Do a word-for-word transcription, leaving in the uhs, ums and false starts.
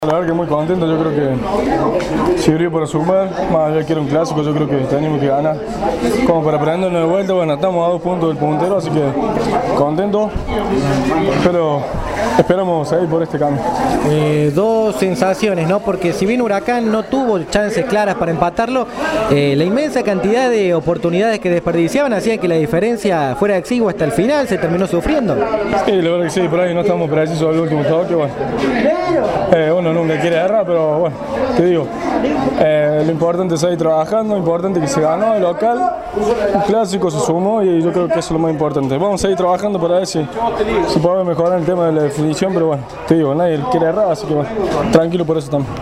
La verdad que muy contento, yo creo que sirvió para sumar, más allá que era un clásico, yo creo que tenemos que ganar como para prendernos de vuelta. Bueno, estamos a dos puntos del puntero, así que contento, pero esperamos seguir por este cambio. Eh, dos sensaciones, ¿no? Porque si bien Huracán no tuvo chances claras para empatarlo, eh, la inmensa cantidad de oportunidades que desperdiciaban hacía que la diferencia fuera exigua hasta el final, se terminó sufriendo. Sí, la verdad que sí, por ahí no estamos precisos al último toque, bueno. Eh, uno nunca quiere errar, pero bueno, te digo, eh, lo importante es seguir trabajando, lo importante es que se ganó el local, el clásico se sumó y yo creo que eso es lo más importante. Vamos a seguir trabajando para ver si, si podemos mejorar el tema de la definición, pero bueno, te digo, nadie quiere errar, así que bueno, tranquilo por eso también.